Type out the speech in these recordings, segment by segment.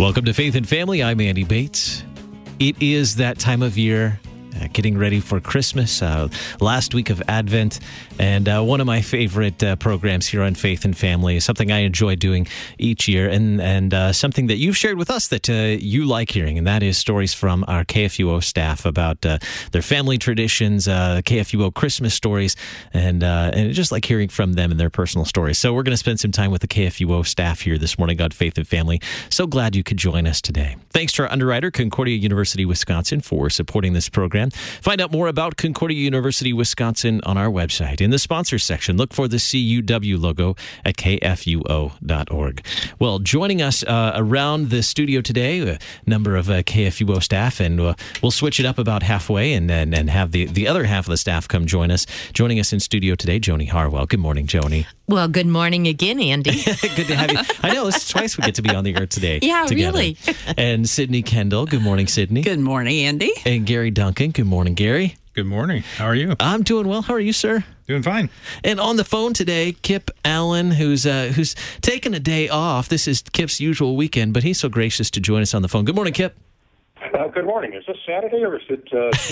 Welcome to Faith and Family. I'm Andy Bates. It is that time of year, getting ready for Christmas, last week of Advent, and one of my favorite programs here on Faith and Family is something I enjoy doing each year, and something that you've shared with us that you like hearing, and that is stories from our KFUO staff about their family traditions, KFUO Christmas stories, and just like hearing from them and their personal stories. So we're going to spend some time with the KFUO staff here this morning on Faith and Family. So glad you could join us today. Thanks to our underwriter, Concordia University, Wisconsin, for supporting this program. Find out more about Concordia University, Wisconsin on our website. In the sponsors section, look for the CUW logo at kfuo.org. Well, joining us around the studio today, a number of KFUO staff, and we'll switch it up about halfway and have the other half of the staff come join us. Joining us in studio today, Joni Harwell. Good morning, Joni. Well, good morning again, Andy. Good to have you. I know, this is twice we get to be on the air today. Yeah, together. Really. And Sydney Kendall. Good morning, Sydney. Good morning, Andy. And Gary Duncan. Good morning, Gary. Good morning. How are you? I'm doing well. How are you, sir? Doing fine. And on the phone today, Kip Allen, who's taken a day off. This is Kip's usual weekend, but he's so gracious to join us on the phone. Good morning, Kip. Good morning. Is this Saturday or is it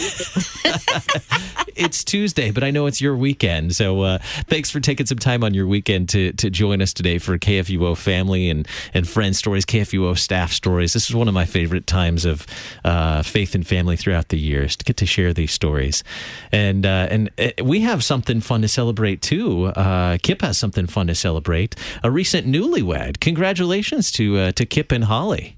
Tuesday? It's Tuesday, but I know it's your weekend. So thanks for taking some time on your weekend to join us today for KFUO family and friend stories, KFUO staff stories. This is one of my favorite times of faith and family throughout the years, to get to share these stories. And we have something fun to celebrate, too. Kip has something fun to celebrate. A recent newlywed. Congratulations to Kip and Holly.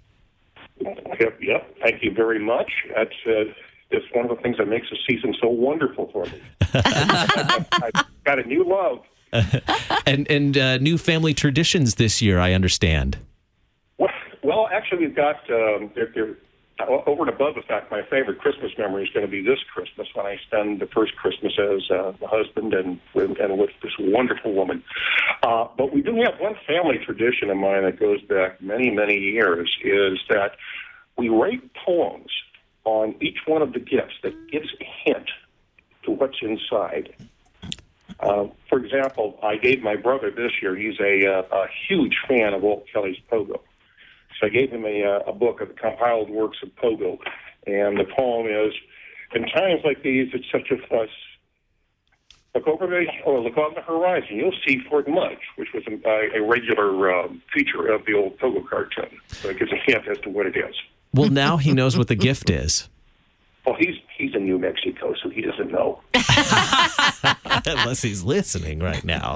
Yep. Thank you very much. That's it's one of the things that makes the season so wonderful for me. I've got a new love. and new family traditions this year, I understand. Well, actually, we've got, over and above the fact, my favorite Christmas memory is going to be this Christmas when I spend the first Christmas as a husband and with this wonderful woman. But we do have one family tradition of mine that goes back many, many years, is that we write poems on each one of the gifts that gives a hint to what's inside. For example, I gave my brother this year, he's a huge fan of Walt Kelly's Pogo. So I gave him a book of the compiled works of Pogo, and the poem is, "In times like these, it's such a fuss. Look on the horizon, you'll see Fort Mudge," which was a regular feature of the old Pogo cartoon. So it gives a hint as to what it is. Well, now he knows what the gift is. Well, he's in New Mexico, so he doesn't know. Unless he's listening right now.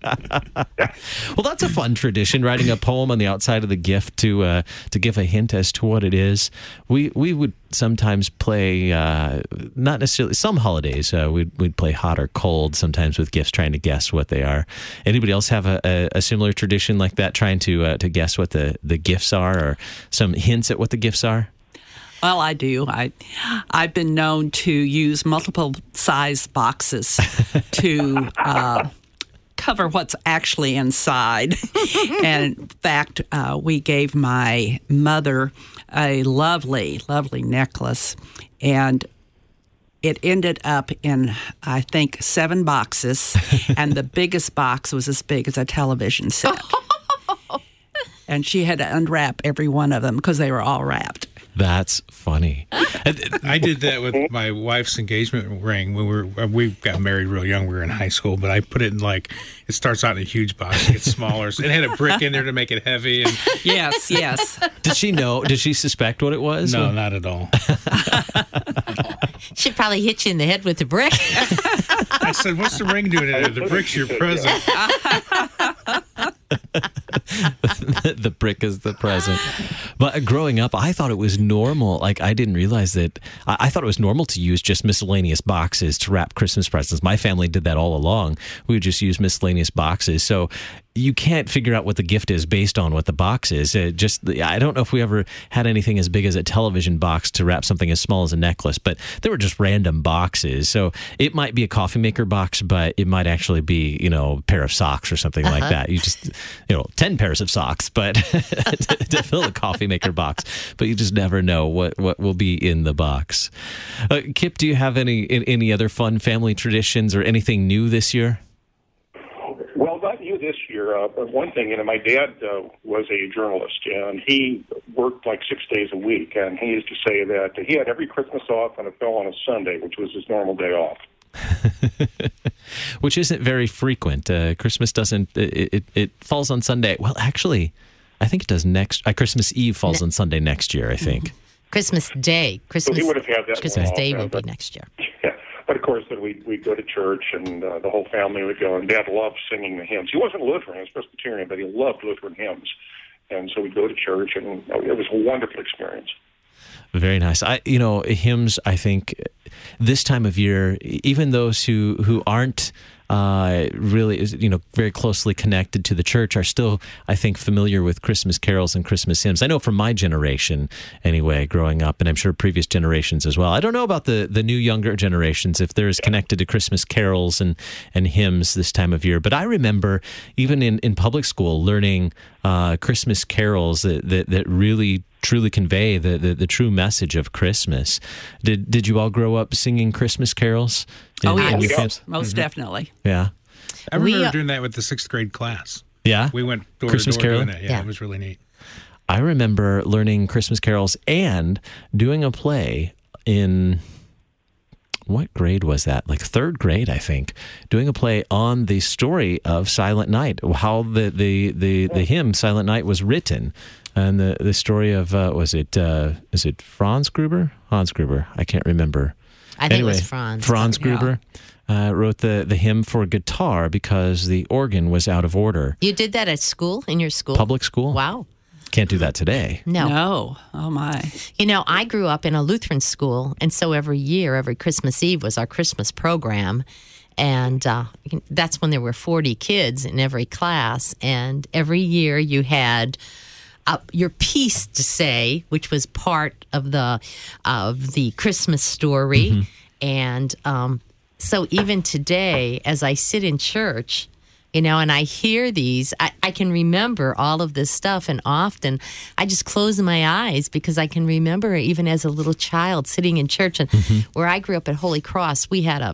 Well, that's a fun tradition, writing a poem on the outside of the gift to give a hint as to what it is. We would sometimes play, not necessarily, some holidays, we'd play hot or cold, sometimes with gifts, trying to guess what they are. Anybody else have a similar tradition like that, trying to guess what the gifts are, or some hints at what the gifts are? Well, I do. I've been known to use multiple size boxes to cover what's actually inside. And in fact, we gave my mother a lovely, lovely necklace, and it ended up in, I think, 7 boxes, and the biggest box was as big as a television set. And she had to unwrap every one of them because they were all wrapped. That's funny. I did that with my wife's engagement ring when we got married real young. We were in high school, but I put it in it starts out in a huge box, it gets smaller. So it had a brick in there to make it heavy. And Yes. Did she know? Did she suspect what it was? No, not at all. She'd probably hit you in the head with a brick. I said, "What's the ring doing in there? The brick's your present." The brick is the present. But growing up, I thought it was normal. I didn't realize that. I thought it was normal to use just miscellaneous boxes to wrap Christmas presents. My family did that all along. We would just use miscellaneous boxes. So you can't figure out what the gift is based on what the box is. I don't know if we ever had anything as big as a television box to wrap something as small as a necklace, but they were just random boxes. So it might be a coffee maker box, but it might actually be, a pair of socks or something like that. You just, 10 pairs of socks, but to fill a coffee maker box, but you just never know what will be in the box. Kip, do you have any other fun family traditions or anything new this year? Well, you this year, one thing, my dad was a journalist, and he worked like 6 days a week, and he used to say that he had every Christmas off and it fell on a Sunday, which was his normal day off. Which isn't very frequent. Christmas doesn't, it falls on Sunday. Well, actually, I think it does Christmas Eve falls on Sunday next year, I think. Christmas Day. So he would have had that Christmas one Day off, will be but- next year. Yeah. But, of course, then we'd go to church, and the whole family would go, and Dad loved singing the hymns. He wasn't Lutheran, he was Presbyterian, but he loved Lutheran hymns. And so we'd go to church, and it was a wonderful experience. Very nice. Hymns, I think, this time of year, even those who aren't really, very closely connected to the church are still, I think, familiar with Christmas carols and Christmas hymns. I know from my generation, anyway, growing up, and I'm sure previous generations as well. I don't know about the new younger generations, if they're as connected to Christmas carols and hymns this time of year. But I remember, even in public school, learning Christmas carols that really truly convey the true message of Christmas. Did you all grow up singing Christmas carols? Oh, yeah. your families? Most definitely. Yeah. I remember doing that with the 6th grade class. Yeah? We went door Christmas to door caroling? doing that. Yeah, it was really neat. I remember learning Christmas carols and doing a play in, what grade was that? Like 3rd grade, I think. Doing a play on the story of Silent Night, how the hymn Silent Night was written. And the story of, is it Franz Gruber? Hans Gruber. I can't remember. I think it was Franz. Franz Gruber wrote the hymn for guitar because the organ was out of order. You did that at school, in your school? Public school. Wow. Can't do that today. No. Oh, my. I grew up in a Lutheran school, and so every year, every Christmas Eve was our Christmas program. And that's when there were 40 kids in every class. And every year you had your piece to say, which was part of the Christmas story. Mm-hmm. And so even today, as I sit in church, and I hear these, I can remember all of this stuff. And often I just close my eyes because I can remember even as a little child sitting in church. And where I grew up at Holy Cross, we had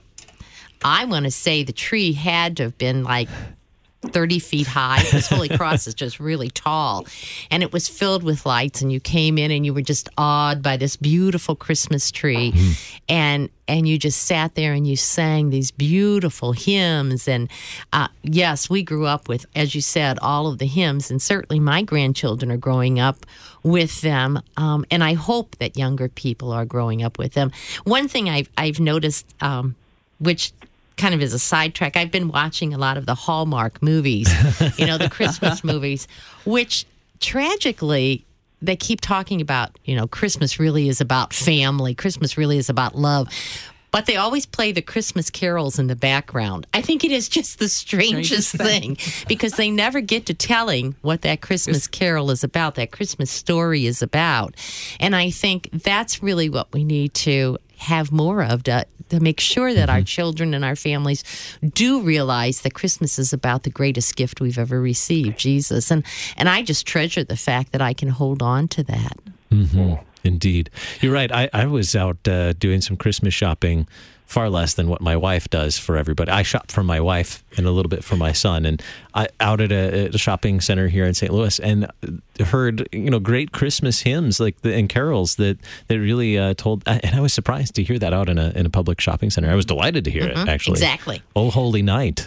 I want to say the tree had to have been like 30 feet high, because Holy Cross is just really tall. And it was filled with lights, and you came in and you were just awed by this beautiful Christmas tree. Mm-hmm. And you just sat there and you sang these beautiful hymns. And yes, we grew up with, as you said, all of the hymns, and certainly my grandchildren are growing up with them. And I hope that younger people are growing up with them. One thing I've noticed, which kind of as a sidetrack, I've been watching a lot of the Hallmark movies, the Christmas movies, which tragically they keep talking about, Christmas really is about family. Christmas really is about love. But they always play the Christmas carols in the background. I think it is just the strangest thing, because they never get to telling what that Christmas carol is about, that Christmas story is about. And I think that's really what we need to have more of, to make sure that our children and our families do realize that Christmas is about the greatest gift we've ever received, Jesus. And I just treasure the fact that I can hold on to that. Mm-hmm. Indeed. You're right. I was out doing some Christmas shopping, far less than what my wife does for everybody. I shop for my wife and a little bit for my son. And I out at a shopping center here in St. Louis, and heard great Christmas hymns and carols that really told. And I was surprised to hear that out in a public shopping center. I was delighted to hear it, actually. Exactly. Oh, Holy Night.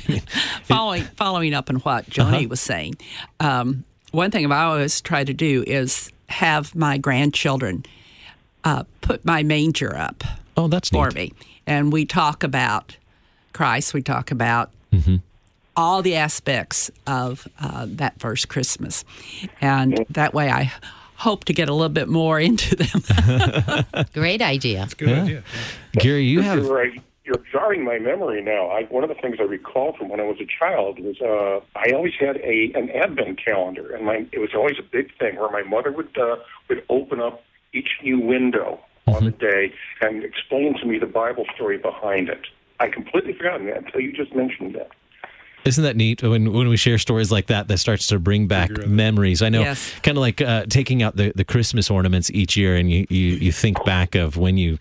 Following up on what Joni was saying, one thing I always try to do is have my grandchildren put my manger up. Oh, that's for neat. me. And we talk about Christ. We talk about all the aspects of that first Christmas. And that way I hope to get a little bit more into them. Great idea. That's a good idea. Gary, you have... You're jarring my memory now. One of the things I recall from when I was a child was I always had an Advent calendar, and it was always a big thing where my mother would open up each new window on the day and explain to me the Bible story behind it. I completely forgotten that until you just mentioned that. Isn't that neat when we share stories like that starts to bring back memories? I know, Yes. kind of like taking out the Christmas ornaments each year, and you think back of when you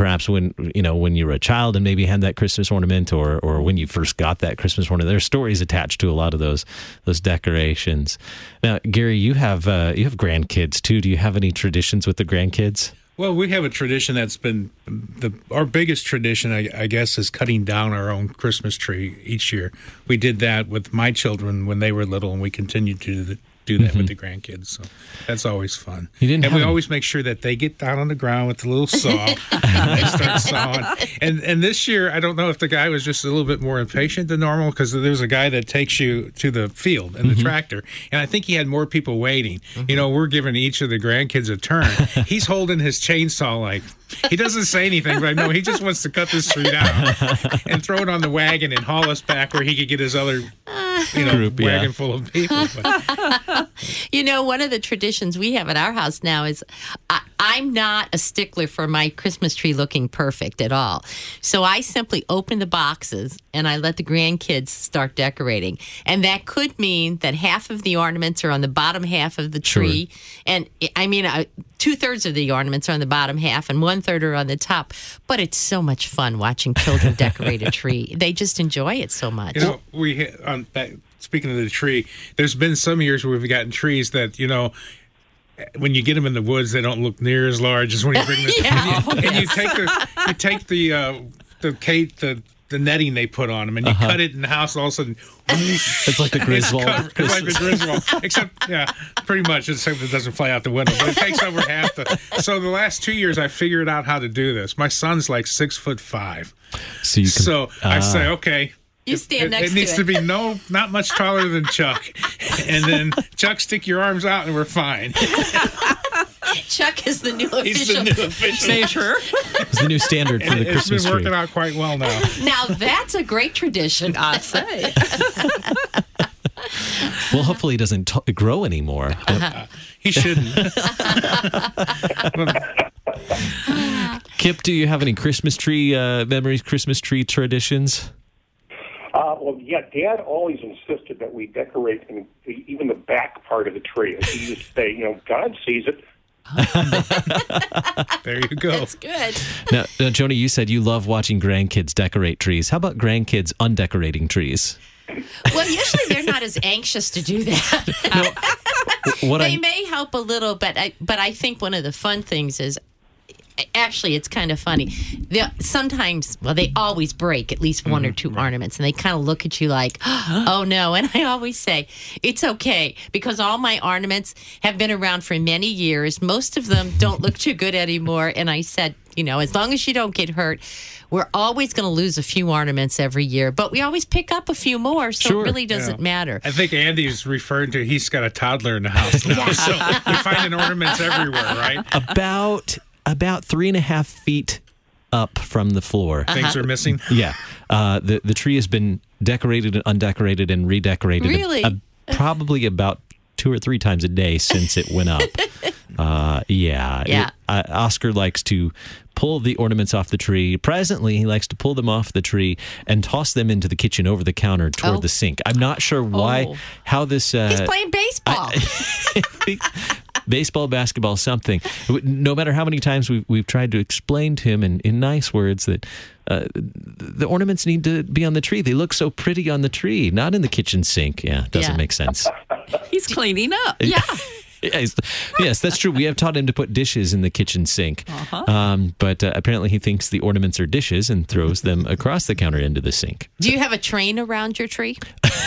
were a child and maybe had that Christmas ornament, or when you first got that Christmas ornament. There's stories attached to a lot of those decorations. Now, Gary, you have grandkids too. Do you have any traditions with the grandkids? Well, we have a tradition that's been our biggest tradition, I guess, is cutting down our own Christmas tree each year. We did that with my children when they were little, and we continue to do that with the grandkids. So that's always fun. We always make sure that they get down on the ground with a little saw and they start sawing. And this year, I don't know if the guy was just a little bit more impatient than normal, because there's a guy that takes you to the field in the tractor, and I think he had more people waiting. We're giving each of the grandkids a turn. He's holding his chainsaw like, he doesn't say anything, but I know he just wants to cut this tree down and throw it on the wagon and haul us back where he could get his other group, wagon full of people. But. One of the traditions we have at our house now is I'm not a stickler for my Christmas tree looking perfect at all. So I simply open the boxes and I let the grandkids start decorating. And that could mean that half of the ornaments are on the bottom half of the tree. Sure. And I mean, 2/3 of the ornaments are on the bottom half and 1/3 are on the top. But it's so much fun watching children decorate a tree. They just enjoy it so much. Speaking of the tree, there's been some years where we've gotten trees that, when you get them in the woods, they don't look near as large as when you bring them. You take the netting they put on them, and you cut it in the house, and all of a sudden, it's like the Griswold. It's like the Griswold, except, pretty much, except it doesn't fly out the window, but it takes over half So the last 2 years, I figured out how to do this. My son's like 6'5", so I say, okay. You stand next to it. It needs to be not much taller than Chuck. And then, Chuck, stick your arms out and we're fine. Chuck is the new official. He's the new official. Measure. It's the new standard for the Christmas tree. It's been working out quite well now. Now, that's a great tradition. I say. Well, hopefully he doesn't grow anymore. He shouldn't. Kip, do you have any Christmas tree memories, Christmas tree traditions? Dad always insisted that we decorate even the back part of the tree. He used to say, God sees it. There you go. That's good. Now, Joni, you said you love watching grandkids decorate trees. How about grandkids undecorating trees? Well, usually they're not as anxious to do that. They may help a little, but I think one of the fun things is, actually, it's kind of funny. They always break at least one or two ornaments, and they kind of look at you like, oh, no. And I always say, it's okay, because all my ornaments have been around for many years. Most of them don't look too good anymore. And I said, as long as you don't get hurt, we're always going to lose a few ornaments every year, but we always pick up a few more, so it really doesn't matter. I think Andy's referring to, he's got a toddler in the house now, so you're finding ornaments everywhere, right? About 3.5 feet up from the floor. Things are missing? Yeah. The tree has been decorated and undecorated and redecorated. Really? Probably about 2 or 3 times a day since it went up. Oscar likes to pull the ornaments off the tree. Presently, he likes to pull them off the tree and toss them into the kitchen over the counter toward the sink. I'm not sure how this... He's playing baseball. Baseball, basketball, something. No matter how many times we've tried to explain to him in nice words that the ornaments need to be on the tree. They look so pretty on the tree, not in the kitchen sink. Doesn't make sense. He's cleaning up. Yeah. Yes, that's true. We have taught him to put dishes in the kitchen sink. But apparently he thinks the ornaments are dishes and throws them across the counter into the sink. Do you have a train around your tree?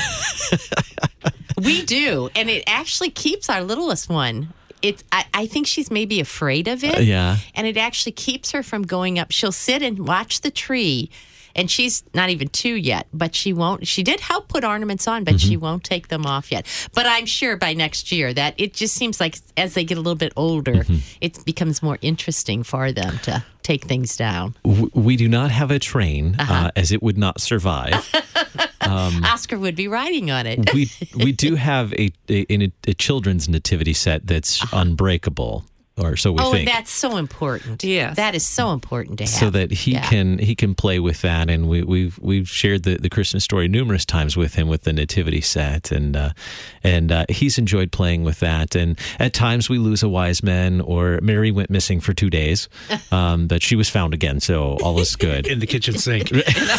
We do. And it actually keeps our littlest one. I think she's maybe afraid of it. And it actually keeps her from going up. She'll sit and watch the tree. And she's not even 2 yet, but she won't. She did help put ornaments on, but she won't take them off yet. But I'm sure by next year that it just seems like as they get a little bit older, it becomes more interesting for them to take things down. We do not have a train, as it would not survive. Oscar would be riding on it. we do have a children's nativity set that's unbreakable. or so we think. That's so important. Yes. That is so important to have. So that he can play with that, and we've shared the Christmas story numerous times with him with the nativity set, and he's enjoyed playing with that. And at times we lose a wise man, or Mary went missing for 2 days, but she was found again, so all is good. In the kitchen sink.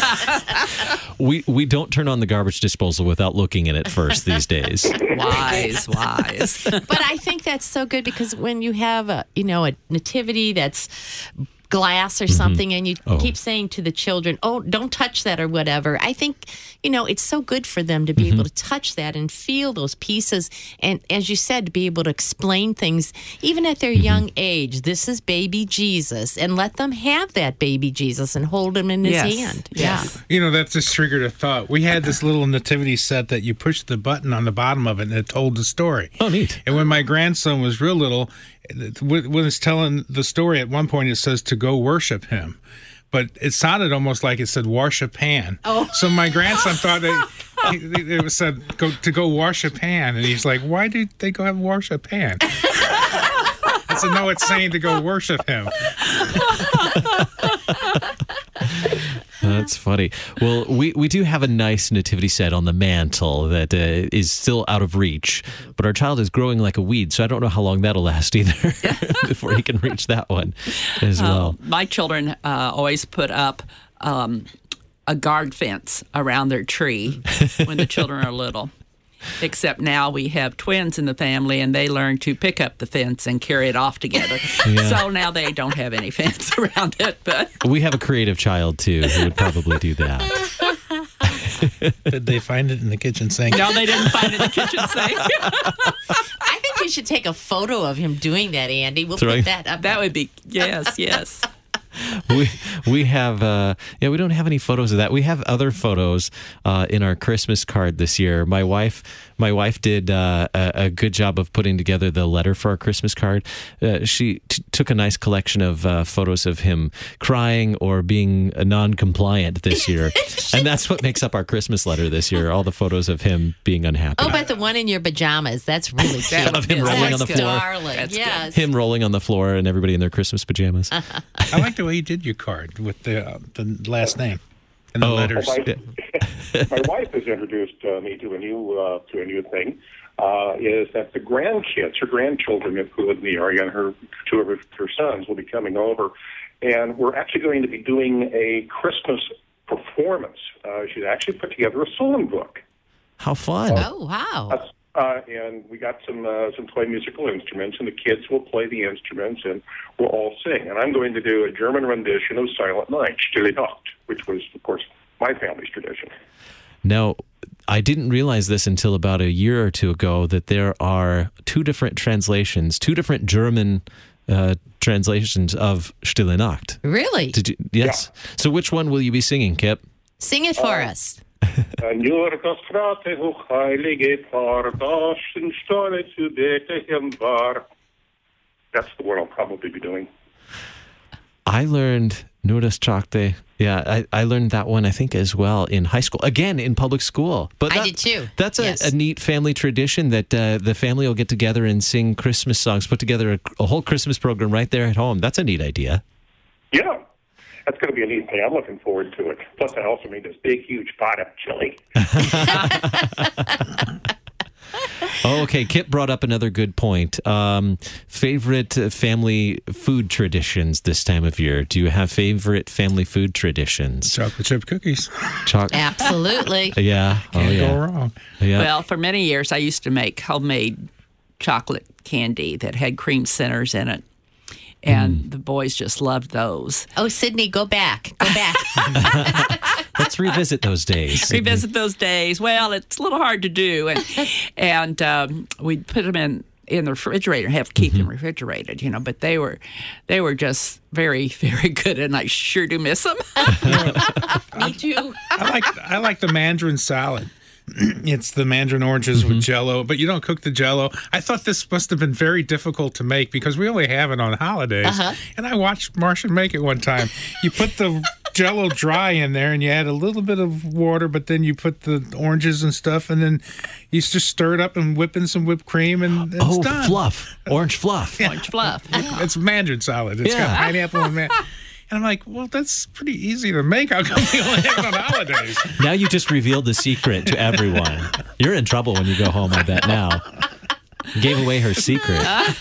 We don't turn on the garbage disposal without looking in it first these days. Wise. But I think that's so good, because when you have a nativity that's glass or something, and you keep saying to the children, don't touch that or whatever, I think it's so good for them to be able to touch that and feel those pieces, and as you said, to be able to explain things even at their young age. This is baby Jesus, and let them have that baby Jesus and hold him in his hand. Yes. That just triggered a thought. We had this little nativity set that you pushed the button on the bottom of it, and it told the story. Oh, neat. And when my grandson was real little, when it's telling the story, at one point it says to go worship him. But it sounded almost like it said wash a pan. Oh. So my grandson thought it said go wash a pan. And he's like, why do they go have wash a pan? I said, no, it's saying to go worship him. That's funny. Well, we do have a nice nativity set on the mantle that is still out of reach, but our child is growing like a weed, so I don't know how long that'll last either before he can reach that one as well. My children always put up a guard fence around their tree when the children are little. Except now we have twins in the family, and they learn to pick up the fence and carry it off together. Yeah. So now they don't have any fence around it. But we have a creative child, too, who would probably do that. Did they find it in the kitchen sink? No, they didn't find it in the kitchen sink. I think you should take a photo of him doing that, Andy. We'll put that up. That would be, yes. We have we don't have any photos of that. We have other photos in our Christmas card this year. My wife did a good job of putting together the letter for our Christmas card. She took a nice collection of photos of him crying or being non-compliant this year, and that's what makes up our Christmas letter this year. All the photos of him being unhappy. Oh, but the one in your pajamas, that's really cute. Of him rolling on the floor. Darling. Yes. Him rolling on the floor and everybody in their Christmas pajamas. I like the way you did your card with the last name and the letters. My wife has introduced me to a new thing. Is that the grandkids, her grandchildren who live in the area, and two of her sons will be coming over, and we're actually going to be doing a Christmas performance. She's actually put together a songbook. How fun! Oh, wow! And we got some toy musical instruments, and the kids will play the instruments, and we'll all sing. And I'm going to do a German rendition of Silent Night, Stille Nacht, which was, of course, my family's tradition. Now, I didn't realize this until about a year or two ago, that there are two different translations, two different German translations of Stille Nacht. Really? Yes. Yeah. So which one will you be singing, Kip? Sing it for us. Nur das Frate hochheilige Paar, das in Stille zu Bethlehem war. That's the one I'll probably be doing. I learned Nur das Trachte. Yeah, I learned that one, I think, as well in high school. Again, in public school. But I did too. That's a neat family tradition that the family will get together and sing Christmas songs, put together a whole Christmas program right there at home. That's a neat idea. Yeah. That's going to be a neat thing. I'm looking forward to it. Plus, I also made this big, huge pot of chili. Okay, Kip brought up another good point. Favorite family food traditions this time of year? Do you have favorite family food traditions? Chocolate chip cookies. Absolutely. Yeah. Can't go wrong. Yeah. Well, for many years, I used to make homemade chocolate candy that had cream centers in it. And the boys just loved those. Oh, Sydney, go back. Let's revisit those days. Revisit those days. Well, it's a little hard to do. And we'd put them in the refrigerator, have to keep them refrigerated, but they were just very, very good, and I sure do miss them. Me too. I like the mandarin salad. It's the mandarin oranges with Jell-O, but you don't cook the Jell-O. I thought this must have been very difficult to make because we only have it on holidays. And I watched Marcia make it one time. You put the Jell-O dry in there, and you add a little bit of water, but then you put the oranges and stuff, and then you just stir it up and whip in some whipped cream, and it's done. Fluff. Orange fluff. Orange fluff. It's Mandarin salad. It's got pineapple and and I'm like, well, that's pretty easy to make. How come we only have it on holidays? Now you just revealed the secret to everyone. You're in trouble when you go home, I bet now. Gave away her secret.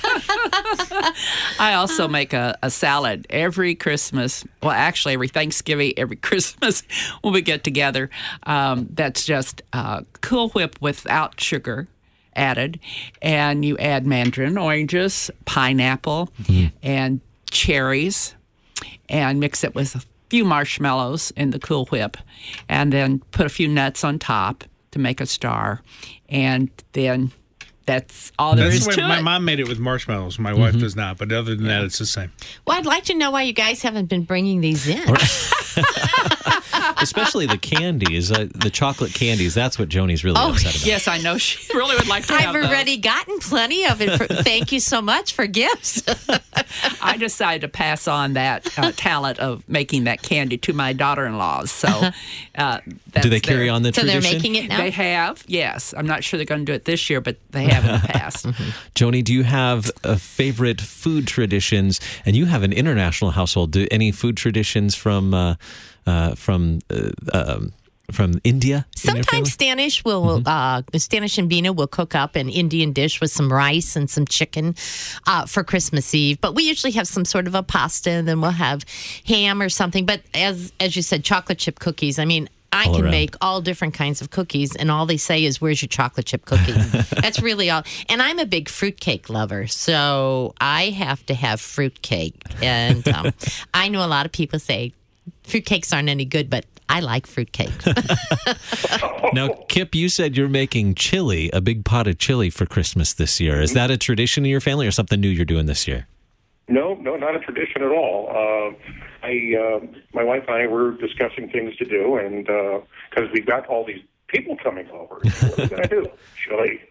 I also make a salad every Christmas. Well, actually, every Thanksgiving, every Christmas when we get together. That's just Cool Whip without sugar added. And you add mandarin oranges, pineapple, and cherries, and mix it with a few marshmallows in the Cool Whip. And then put a few nuts on top to make a star. And then that's all there is to it. My mom made it with marshmallows. My wife does not, but other than that, it's the same. Well, I'd like to know why you guys haven't been bringing these in. Especially the candies, the chocolate candies. That's what Joni's really upset about. Yes, I know. She really would like to have I've already gotten plenty of it. Thank you so much for gifts. I decided to pass on that talent of making that candy to my daughter-in-laws. So, do they carry on the tradition? So they're making it now? They have, yes. I'm not sure they're going to do it this year, but they have in the past. Joni, do you have favorite food traditions? And you have an international household. Do any food traditions from India? Sometimes Stanish will, Stanish and Bina will cook up an Indian dish with some rice and some chicken for Christmas Eve. But we usually have some sort of a pasta, and then we'll have ham or something. But as you said, chocolate chip cookies. I mean, I can make all different kinds of cookies, and all they say is, where's your chocolate chip cookie? That's really all. And I'm a big fruitcake lover, so I have to have fruitcake. And I know a lot of people say fruitcakes aren't any good, but I like fruitcake. Now, Kip, you said you're making chili, a big pot of chili for Christmas this year. Is that a tradition in your family or something new you're doing this year? No, not a tradition at all. My wife and I were discussing things to do, and because we've got all these people coming over, what are we going to do? Chili.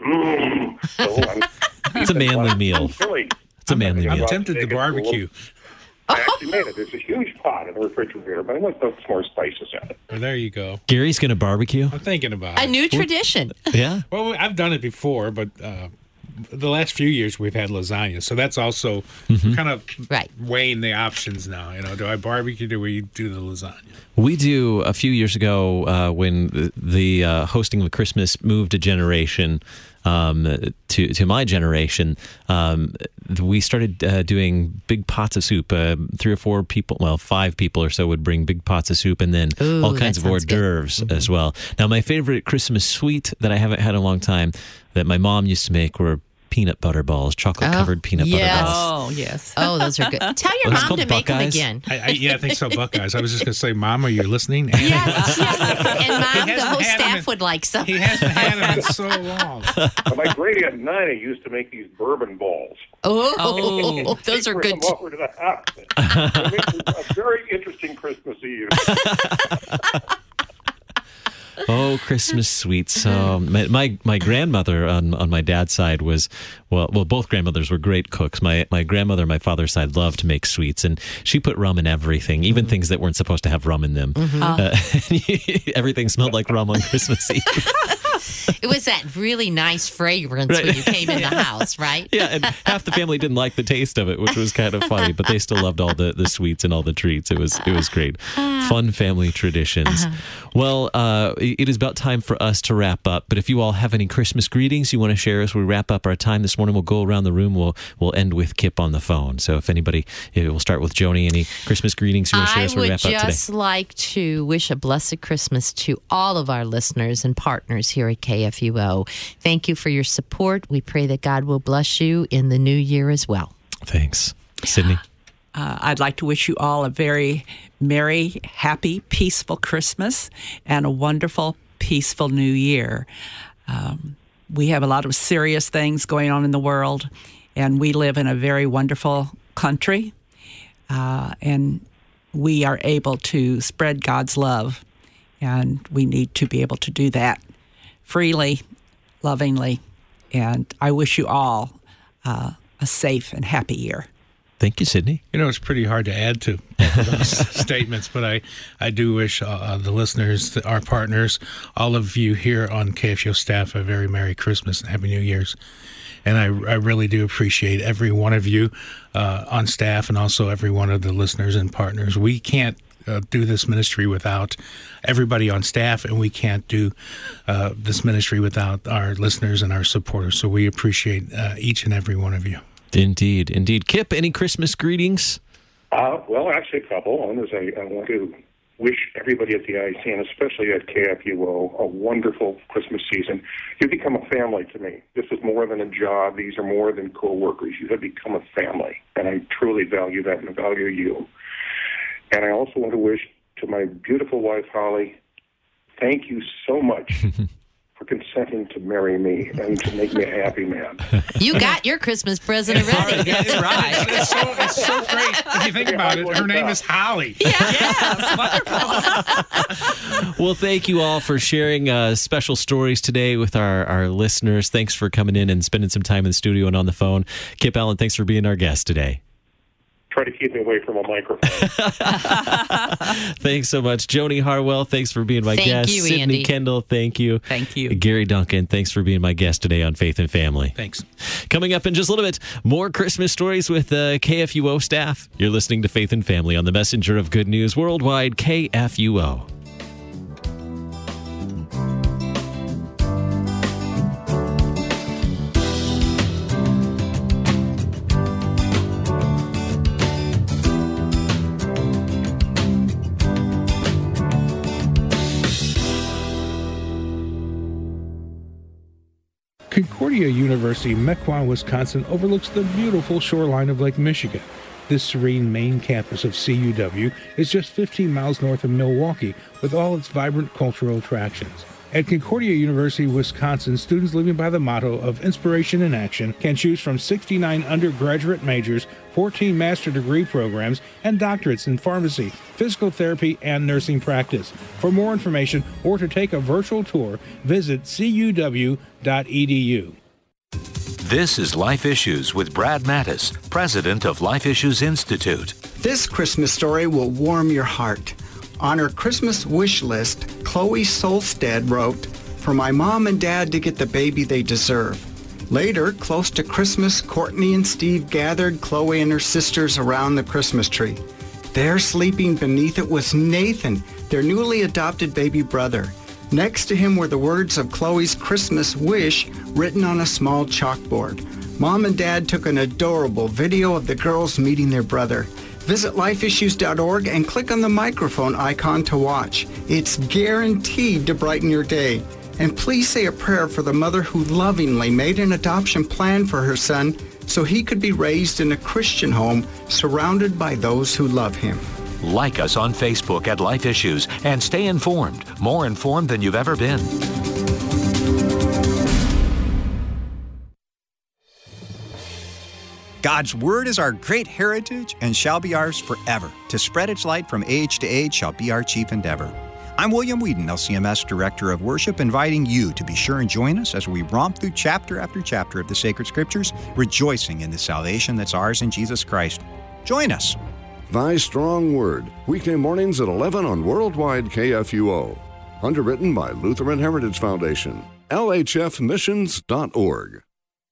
So it's a manly meal. Chili. It's a manly meal. I'm tempted to barbecue. I actually made it. There's a huge pot in the refrigerator, but I'm going to put some more spices in it. Well, there you go. Gary's going to barbecue? I'm thinking about it. A new tradition. Yeah. Well, I've done it before, but the last few years we've had lasagna, so that's also kind of weighing the options now. You know, do I barbecue? Do we do the lasagna? We do. A few years ago, when the hosting of Christmas moved a generation to my generation, we started doing big pots of soup. 3 or 4 people, well, 5 people or so would bring big pots of soup, and then all kinds of hors d'oeuvres as well. Now, my favorite Christmas sweet that I haven't had in a long time that my mom used to make were peanut butter balls, chocolate-covered peanut butter balls. Oh, yes. Oh, those are good. Tell your mom to make them again. I think so, Buckeyes. I was just going to say, Mom, are you listening? Yes. And Mom, the whole staff would like some. He hasn't had them in so long. My great aunt Nina used to make these bourbon balls. Oh, those are good. Them over to the house. It was a very interesting Christmas Eve. Oh, Christmas sweets. My grandmother on my dad's side was, well, both grandmothers were great cooks. My grandmother on my father's side loved to make sweets, and she put rum in everything, even things that weren't supposed to have rum in them. Everything smelled like rum on Christmas Eve. It was that really nice fragrance when you came in the house, right? Yeah, and half the family didn't like the taste of it, which was kind of funny, but they still loved all the sweets and all the treats. It was great. Fun family traditions. Well, it is about time for us to wrap up, but if you all have any Christmas greetings you want to share as we wrap up our time this morning, we'll go around the room. We'll end with Kip on the phone. So if anybody, we'll start with Joni. Any Christmas greetings you want to share as we wrap up today? I would just like to wish a blessed Christmas to all of our listeners and partners here at KFUO. Thank you for your support. We pray that God will bless you in the new year as well. Thanks. Sydney? I'd like to wish you all a very merry, happy, peaceful Christmas and a wonderful, peaceful New Year. We have a lot of serious things going on in the world, and we live in a very wonderful country, and we are able to spread God's love, and we need to be able to do that freely, lovingly, and I wish you all a safe and happy year. Thank you, Sydney. You know, it's pretty hard to add to both of those statements, but I do wish the listeners, our partners, all of you here on KFUO staff a very Merry Christmas and Happy New Year's. And I really do appreciate every one of you on staff and also every one of the listeners and partners. We can't do this ministry without everybody on staff, and we can't do this ministry without our listeners and our supporters. So we appreciate each and every one of you. Indeed, indeed. Kip, any Christmas greetings? Well, actually, a couple. One is I want to wish everybody at the IC, and especially at KFUO, a wonderful Christmas season. You've become a family to me. This is more than a job. These are more than co-workers. You have become a family, and I truly value that and value you. And I also want to wish to my beautiful wife, Holly, thank you so much for consenting to marry me and to make me a happy man. You got your Christmas present already. That's right. It's so great. If you think about it, her name is Holly. Yes, wonderful. Well, thank you all for sharing special stories today with our listeners. Thanks for coming in and spending some time in the studio and on the phone. Kip Allen, thanks for being our guest today. Try to keep me away from a microphone. Thanks so much. Joni Harwell, thanks for being my guest. Thank you, Sydney Andy. Kendall, thank you. Thank you. Gary Duncan, thanks for being my guest today on Faith and Family. Thanks. Coming up in just a little bit, more Christmas stories with KFUO staff. You're listening to Faith and Family on the Messenger of Good News Worldwide, KFUO. Concordia University, Mequon, Wisconsin, overlooks the beautiful shoreline of Lake Michigan. This serene main campus of CUW is just 15 miles north of Milwaukee, with all its vibrant cultural attractions. At Concordia University, Wisconsin, students living by the motto of inspiration in action can choose from 69 undergraduate majors, 14 master degree programs, and doctorates in pharmacy, physical therapy, and nursing practice. For more information or to take a virtual tour, visit cuw.edu. This is Life Issues with Brad Mattis, president of Life Issues Institute. This Christmas story will warm your heart. On her Christmas wish list, Chloe Solstead wrote, "For my mom and dad to get the baby they deserve." Later, close to Christmas, Courtney and Steve gathered Chloe and her sisters around the Christmas tree. There, sleeping beneath it, was Nathan, their newly adopted baby brother. Next to him were the words of Chloe's Christmas wish written on a small chalkboard. Mom and Dad took an adorable video of the girls meeting their brother. Visit lifeissues.org and click on the microphone icon to watch. It's guaranteed to brighten your day. And please say a prayer for the mother who lovingly made an adoption plan for her son so he could be raised in a Christian home surrounded by those who love him. Like us on Facebook at Life Issues and stay informed, more informed than you've ever been. God's Word is our great heritage and shall be ours forever. To spread its light from age to age shall be our chief endeavor. I'm William Whedon, LCMS Director of Worship, inviting you to be sure and join us as we romp through chapter after chapter of the sacred scriptures, rejoicing in the salvation that's ours in Jesus Christ. Join us. Thy Strong Word, weekday mornings at 11 on Worldwide KFUO. Underwritten by Lutheran Heritage Foundation, lhfmissions.org.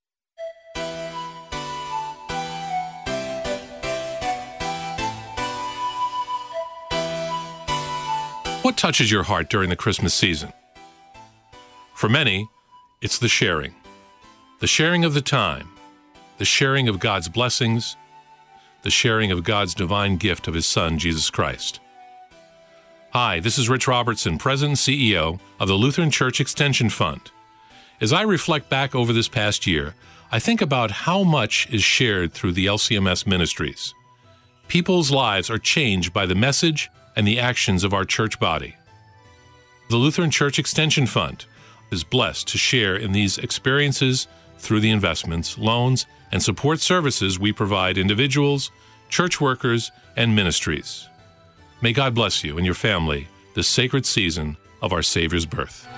What touches your heart during the Christmas season? For many, it's the sharing of the time, the sharing of God's blessings, the sharing of God's divine gift of His Son, Jesus Christ. Hi, this is Rich Robertson, President and CEO of the Lutheran Church Extension Fund. As I reflect back over this past year, I think about how much is shared through the LCMS ministries. People's lives are changed by the message and the actions of our church body. The Lutheran Church Extension Fund is blessed to share in these experiences through the investments, loans, and support services we provide individuals, church workers, and ministries. May God bless you and your family this sacred season of our Savior's birth.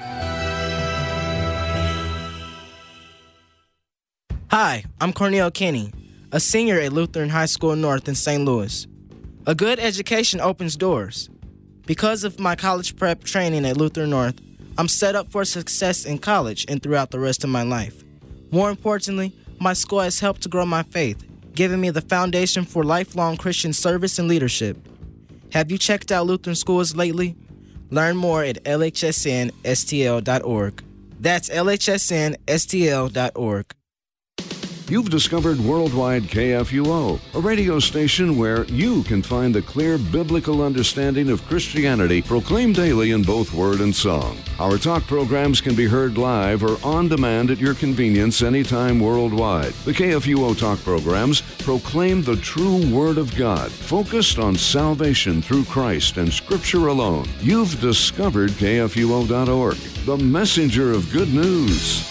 Hi, I'm Cornel Kenny. a senior at Lutheran High School North in St. Louis. A good education opens doors. Because of my college prep training at Lutheran North, I'm set up for success in college and throughout the rest of my life. More importantly, my school has helped to grow my faith, giving me the foundation for lifelong Christian service and leadership. Have you checked out Lutheran schools lately? Learn more at lhsnstl.org. That's lhsnstl.org. You've discovered Worldwide KFUO, a radio station where you can find the clear biblical understanding of Christianity proclaimed daily in both word and song. Our talk programs can be heard live or on demand at your convenience anytime worldwide. The KFUO talk programs proclaim the true Word of God, focused on salvation through Christ and Scripture alone. You've discovered KFUO.org, the messenger of good news.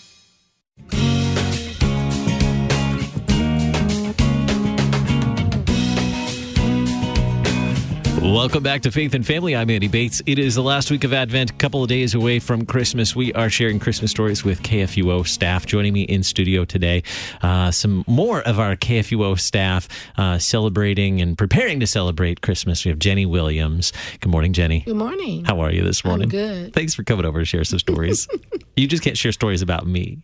Welcome back to Faith and Family. I'm Andy Bates. It is the last week of Advent, a couple of days away from Christmas. We are sharing Christmas stories with KFUO staff. Joining me in studio today, some more of our KFUO staff celebrating and preparing to celebrate Christmas. We have Jenny Williams. Good morning, Jenny. Good morning. How are you this morning? I'm good. Thanks for coming over to share some stories. You just can't share stories about me.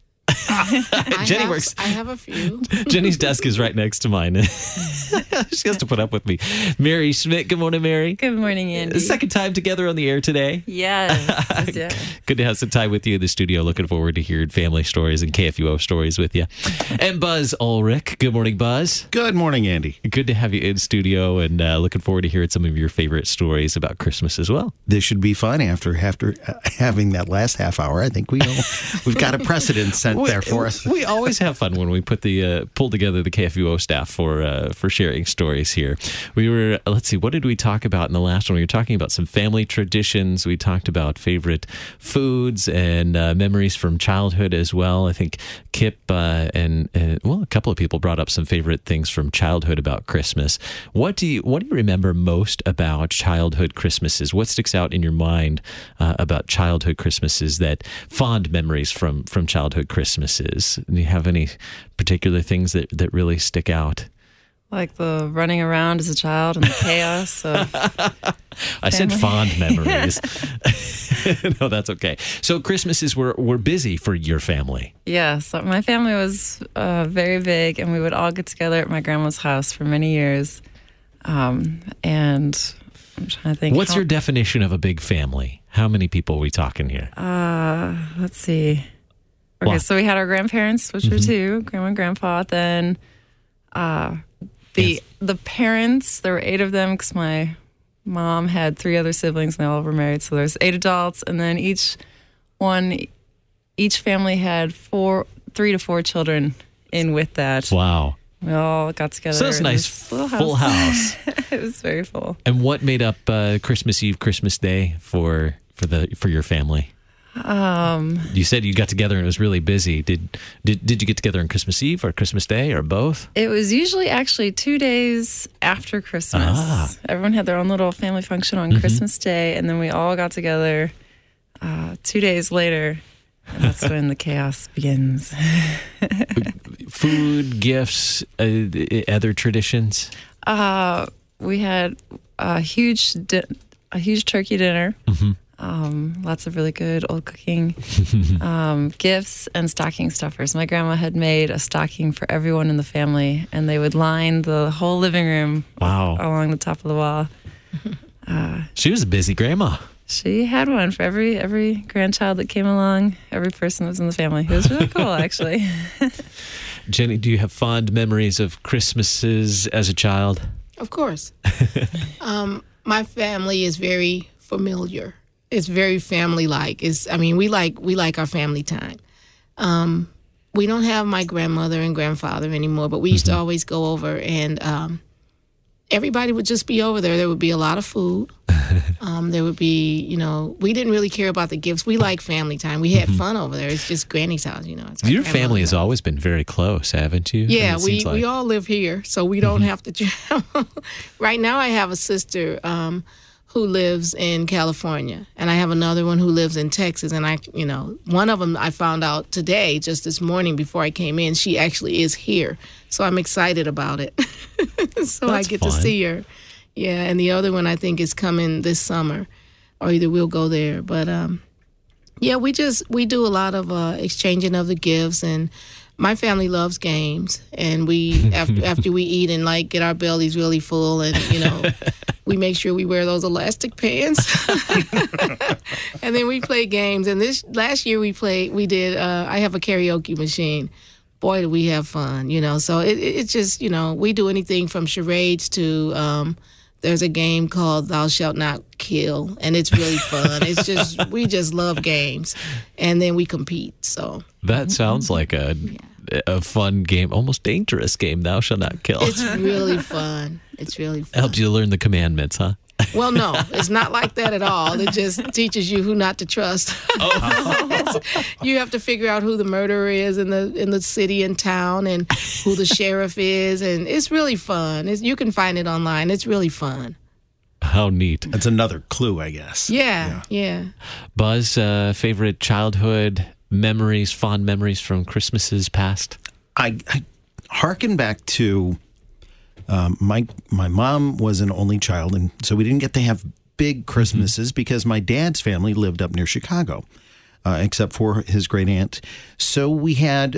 Jenny works. I have a few. Jenny's desk is right next to mine. She has to put up with me. Mary Schmidt. Good morning, Mary. Good morning, Andy. Second time together on the air today. Yes. Yeah. Good to have some time with you in the studio. Looking forward to hearing family stories and KFUO stories with you. And Buzz Ulrich. Good morning, Buzz. Good morning, Andy. Good to have you in studio, and looking forward to hearing some of your favorite stories about Christmas as well. This should be fun after having that last half hour. I think we've got a precedent set there for us. We always have fun when we put pull together the KFUO staff for sharing stories here. We were, let's see, what did we talk about in the last one? We were talking about some family traditions. We talked about favorite foods and memories from childhood as well. I think Kip and a couple of people brought up some favorite things from childhood about Christmas. What do you remember most about childhood Christmases? What sticks out in your mind about childhood Christmases, that fond memories from childhood Christmases? Do you have any particular things that really stick out? Like the running around as a child and the chaos of I said fond memories. No, that's okay. So Christmases were busy for your family. Yes, my family was very big, and we would all get together at my grandma's house for many years. And I'm trying to think. What's your definition of a big family? How many people are we talking here? Let's see. Okay, so we had our grandparents, which were two, grandma and grandpa. Then the parents, there were 8 of them because my mom had 3 other siblings and they all were married. So there's 8 adults, and then each family had 3 to 4 children in with that. Wow. We all got together. So it's a nice full house. It was very full. And what made up Christmas Eve, Christmas Day for your family? You said you got together and it was really busy. Did you get together on Christmas Eve or Christmas Day or both? It was usually actually 2 days after Christmas. Everyone had their own little family function on Christmas Day, and then we all got together 2 days later, and that's when the chaos begins. Food, gifts, other traditions? We had a huge turkey dinner. Lots of really good old cooking, gifts, and stocking stuffers. My grandma had made a stocking for everyone in the family, and they would line the whole living room along the top of the wall. She was a busy grandma. She had one for every grandchild that came along, every person that was in the family. It was really cool, actually. Jenny, do you have fond memories of Christmases as a child? Of course. My family is very familiar. It's very family-like. We like our family time. We don't have my grandmother and grandfather anymore, but we used to always go over, and everybody would just be over there. There would be a lot of food. There would be, we didn't really care about the gifts. We like family time. We had fun over there. It's just Granny's house, It's your family has always been very close, haven't you? Yeah, we all live here, so we don't have to travel. Right now I have a sister who lives in California, and I have another one who lives in Texas. And one of them I found out today, just this morning before I came in, she actually is here. So I'm excited about it. So I get to see her. Yeah, and the other one I think is coming this summer, or either we'll go there. But yeah, we do a lot of exchanging of the gifts, and my family loves games, and we after we eat and get our bellies really full, and we make sure we wear those elastic pants, and then we play games. And last year we did. I have a karaoke machine. Boy, do we have fun, So it's just we do anything from charades to. There's a game called Thou Shalt Not Kill, and it's really fun. It's just we just love games, and then we compete. So that sounds like a fun game, almost dangerous game. Thou Shalt Not Kill. It's really fun. It's really fun. Helps you learn the commandments, huh? Well, no, it's not like that at all. It just teaches you who not to trust. You have to figure out who the murderer is in the city and town, and who the sheriff is, and it's really fun. You can find it online. It's really fun. How neat. That's another clue, I guess. Yeah. Buzz, favorite childhood memories, fond memories from Christmases past? I harken back to my mom was an only child, and so we didn't get to have big Christmases because my dad's family lived up near Chicago, except for his great aunt. So we had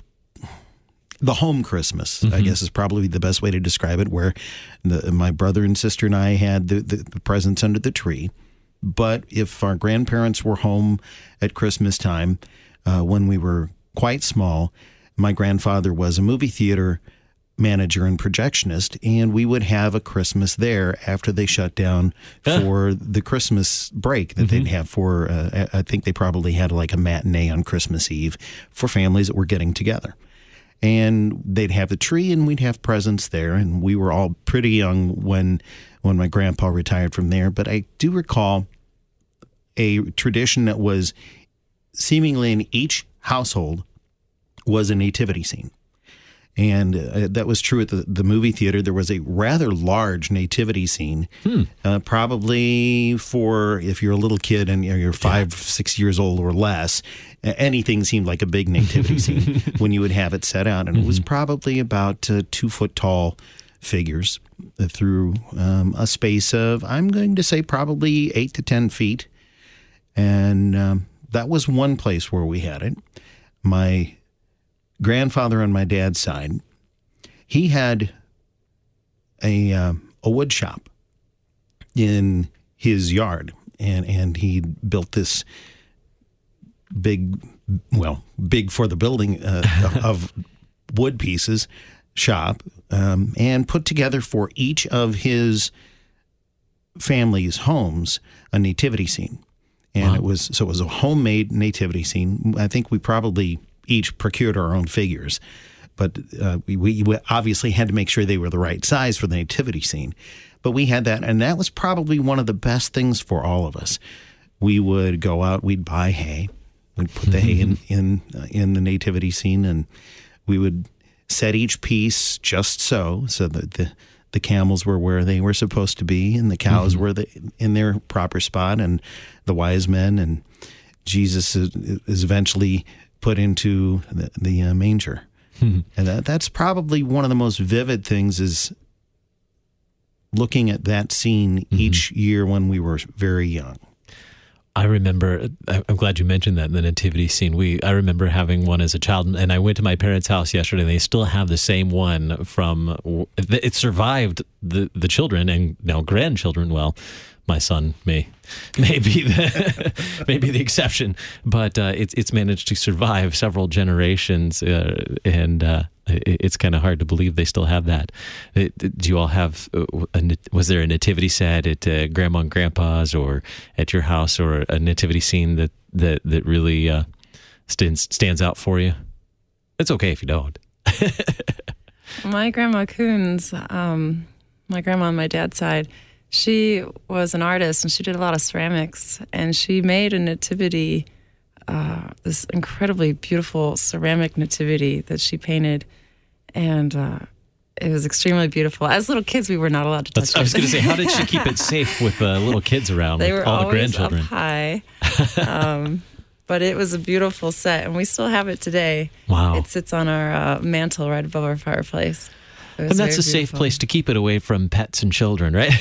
the home Christmas, I guess is probably the best way to describe it, where my brother and sister and I had the presents under the tree. But if our grandparents were home at Christmas time, when we were quite small, my grandfather was a movie theater manager and projectionist, and we would have a Christmas there after they shut down for the Christmas break that they'd have for, I think they probably had a matinee on Christmas Eve for families that were getting together. And they'd have the tree, and we'd have presents there, and we were all pretty young when my grandpa retired from there. But I do recall a tradition that was seemingly in each household was a nativity scene. And that was true at the movie theater. There was a rather large nativity scene, probably for if you're a little kid and you're 5, 6 years old or less, anything seemed like a big nativity scene when you would have it set out. And it was probably about 2-foot tall figures through a space of, I'm going to say, probably 8 to 10 feet. And that was one place where we had it. My grandfather on my dad's side, he had a wood shop in his yard, and he built this big for the building of wood pieces shop, and put together for each of his family's homes a nativity scene. And it was a homemade nativity scene. I think we probably each procured our own figures, but we obviously had to make sure they were the right size for the nativity scene. But we had that, and that was probably one of the best things for all of us. We would go out, we'd buy hay, we'd put the hay in the nativity scene, and we would set each piece just so that the camels were where they were supposed to be, and the cows were in their proper spot, and the wise men, and Jesus is eventually put into the manger. And that's probably one of the most vivid things, is looking at that scene each year when we were very young. I remember, I'm glad you mentioned that, the nativity scene. I remember having one as a child, and I went to my parents' house yesterday, and they still have the same one from, it survived the children and now grandchildren. Well, my son may be the exception, but it's managed to survive several generations, and it's kind of hard to believe they still have that. Do you all have? Was there a nativity set at Grandma and Grandpa's, or at your house, or a nativity scene that really stands out for you? It's okay if you don't. My grandma Coons, my grandma on my dad's side, she was an artist, and she did a lot of ceramics, and she made a nativity, this incredibly beautiful ceramic nativity that she painted, and it was extremely beautiful. As little kids, we were not allowed to touch it. I was going to say, how did she keep it safe with little kids around? They with were all the always grandchildren up high. But it was a beautiful set, and we still have it today. Wow. It sits on our mantle right above our fireplace. And that's a safe place to keep it away from pets and children, right?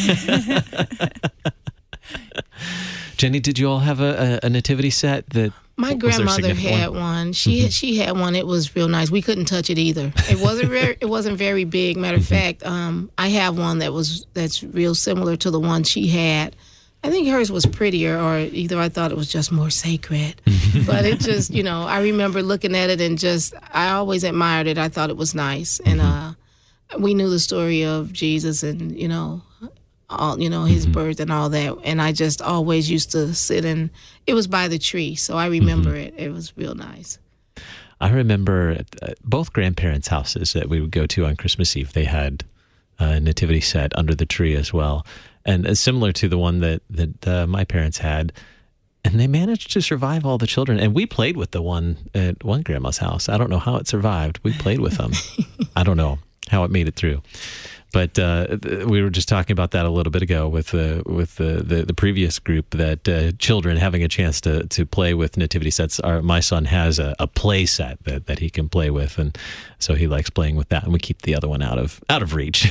Jenny, did you all have a nativity set that? My grandmother had one. She had one. It was real nice. We couldn't touch it either. It wasn't very big. Matter of fact, I have one that's real similar to the one she had. I think hers was prettier, or either I thought it was just more sacred. But it just, I remember looking at it and I always admired it. I thought it was nice, and we knew the story of Jesus and all his birth and all that, and I just always used to sit and it was by the tree, so I remember it. It was real nice. I remember both grandparents' houses that we would go to on Christmas Eve. They had a nativity set under the tree as well, and similar to the one that my parents had. And they managed to survive all the children. And we played with the one at one grandma's house. I don't know how it survived. We played with them. I don't know how it made it through. But we were just talking about that a little bit ago with the previous group, that children having a chance to play with nativity sets. My son has a play set that he can play with, and so he likes playing with that. And we keep the other one out of reach,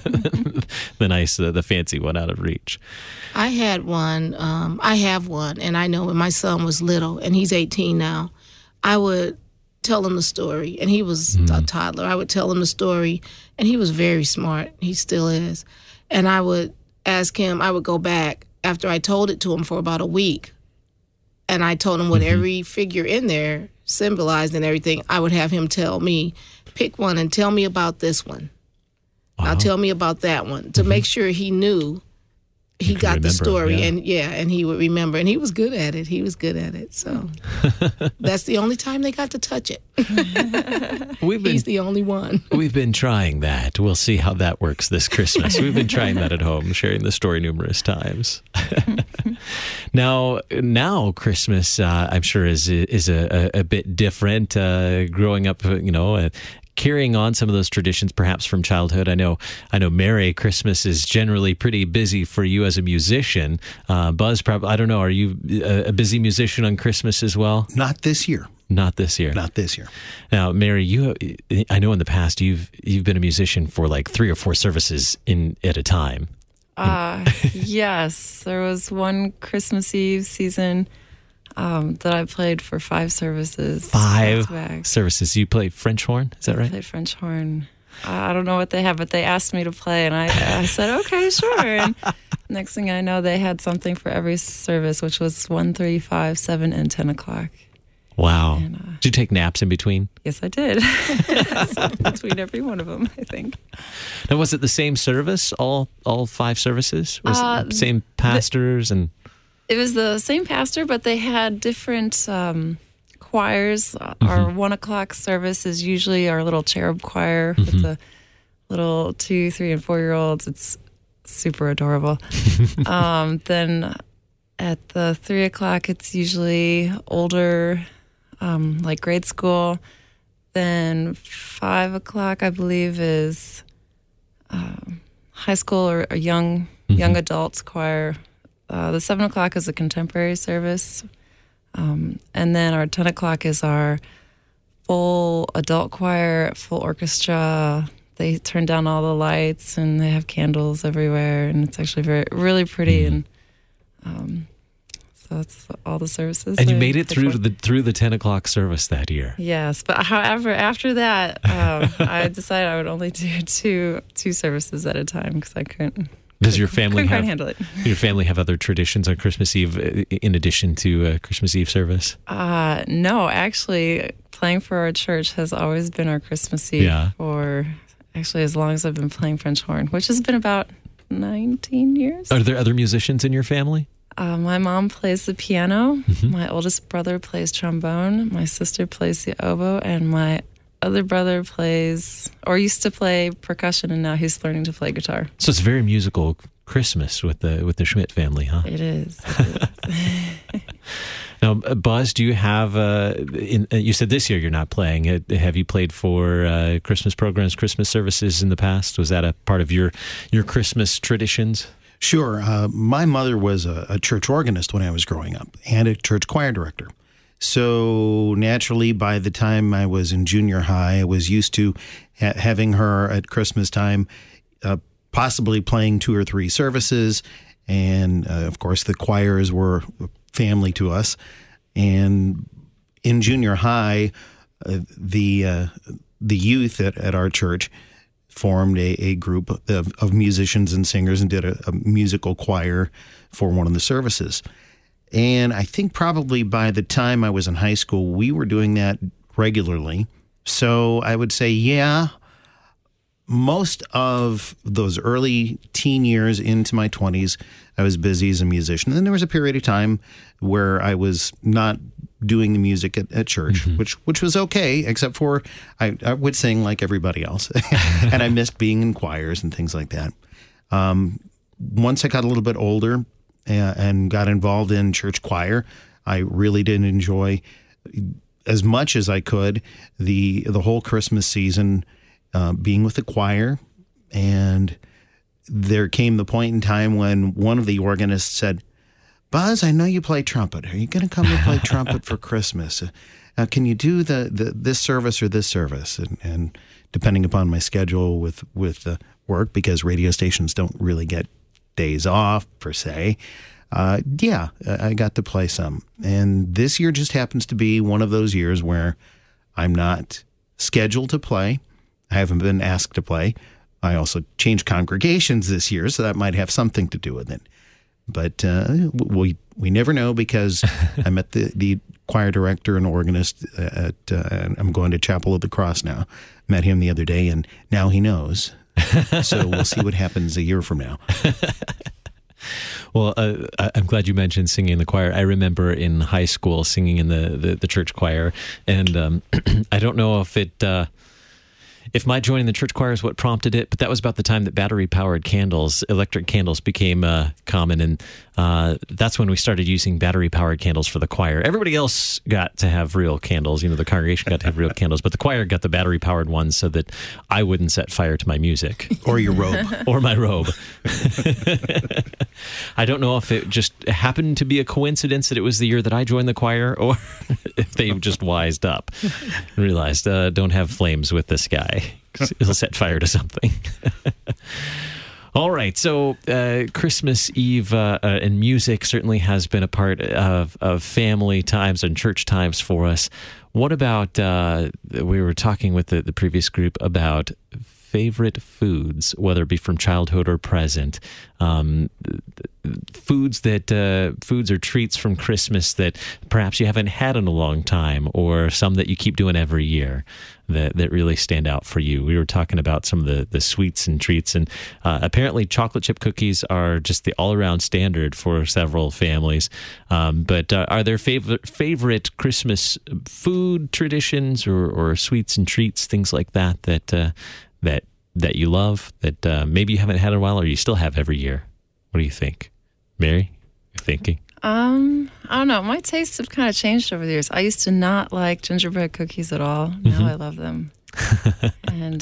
the fancy one out of reach. I had one. I have one, and I know when my son was little, and he's 18 now, I would tell him the story, and he was a toddler. I would tell him the story, and he was very smart. He still is. And I would ask him, I would go back after I told it to him for about a week, and I told him what every figure in there symbolized and everything. I would have him tell me, pick one and tell me about this one. Wow. Now tell me about that one, to make sure he knew he got the story, and he would remember, and he was good at it. So that's the only time they got to touch it. He's the only one. We've been trying that. We'll see how that works this Christmas. We've been trying that at home, sharing the story numerous times. Now Christmas, I'm sure is a bit different. Growing up, carrying on some of those traditions perhaps from childhood. I know Mary, Christmas is generally pretty busy for you as a musician. Buzz, probably, I don't know, are you a busy musician on Christmas as well? Not this year. Not this year. Now, Mary, I know in the past you've been a musician for like 3 or 4 services at a time. Yes, there was one Christmas Eve season that I played for 5 services. 5 services. You play French horn? Is that right? I played French horn. I don't know what they have, but they asked me to play, and I said, okay, sure. And next thing I know, they had something for every service, which was 1, 3, 5, 7, and 10 o'clock. Wow. And, did you take naps in between? Yes, I did. Between every one of them, I think. Now, was it the same service, all 5 services? Was it the same pastors and... It was the same pastor, but they had different choirs. Our 1 o'clock service is usually our little cherub choir with the little 2, 3, and 4-year-olds. It's super adorable. Then at the 3 o'clock, it's usually older, like grade school. Then 5 o'clock, I believe, is high school or a young adults choir. The 7 o'clock is a contemporary service. And then our 10 o'clock is our full adult choir, full orchestra. They turn down all the lights and they have candles everywhere. And it's actually really pretty. And so that's all the services. And you made it through the 10 o'clock service that year. Yes. But however, after that, I decided I would only do two services at a time because I couldn't. Does your family handle it? Your family have other traditions on Christmas Eve in addition to Christmas Eve service? No, actually, playing for our church has always been our Christmas Eve for actually as long as I've been playing French horn, which has been about 19 years. Are there other musicians in your family? My mom plays the piano. My oldest brother plays trombone. My sister plays the oboe, and my other brother plays, or used to play percussion, and now he's learning to play guitar. So it's a very musical Christmas with the Schmidt family, huh? It is. Now, Buzz, do you have, you said this year you're not playing. Have you played for Christmas programs, Christmas services in the past? Was that a part of your Christmas traditions? Sure. My mother was a church organist when I was growing up and a church choir director. So naturally, by the time I was in junior high, I was used to having her at Christmas time, possibly playing 2 or 3 services. And, of course, the choirs were family to us. And in junior high, the youth at our church formed a group of musicians and singers and did a musical choir for one of the services. And I think probably by the time I was in high school, we were doing that regularly. So I would say, yeah, most of those early teen years into my 20s, I was busy as a musician. And then there was a period of time where I was not doing the music at church, which was okay, except for I would sing like everybody else. And I missed being in choirs and things like that. Once I got a little bit older and got involved in church choir, I really did enjoy, as much as I could, the whole Christmas season, being with the choir. And there came the point in time when one of the organists said, "Buzz, I know you play trumpet. Are you going to come and play trumpet for Christmas? Can you do this service or this service?" And depending upon my schedule with work, because radio stations don't really get days off per se, I got to play some. And this year just happens to be one of those years where I'm not scheduled to play. I haven't been asked to play. I also changed congregations this year, so that might have something to do with it. But we never know, because I met the choir director and organist I'm going to Chapel of the Cross now. Met him the other day, and now he knows. So we'll see what happens a year from now. Well, I'm glad you mentioned singing in the choir. I remember in high school singing in the church choir, and I don't know if my joining the church choir is what prompted it, but that was about the time that battery-powered candles, electric candles, became common, and that's when we started using battery-powered candles for the choir. Everybody else got to have real candles. The congregation got to have real candles, but the choir got the battery-powered ones so that I wouldn't set fire to my music. Or your robe. Or my robe. I don't know if it just happened to be a coincidence that it was the year that I joined the choir, or if they just wised up and realized, don't have flames with this guy. It'll set fire to something. All right, so Christmas Eve and music certainly has been a part of family times and church times for us. What about, we were talking with the previous group about favorite foods, whether it be from childhood or present, foods or treats from Christmas that perhaps you haven't had in a long time, or some that you keep doing every year that really stand out for you. We were talking about some of the sweets and treats, and apparently chocolate chip cookies are just the all-around standard for several families. But are there favorite Christmas food traditions or sweets and treats, things like that you love, that maybe you haven't had in a while, or you still have every year? What do you think? Mary, you're thinking? I don't know. My tastes have kind of changed over the years. I used to not like gingerbread cookies at all. Now I love them. And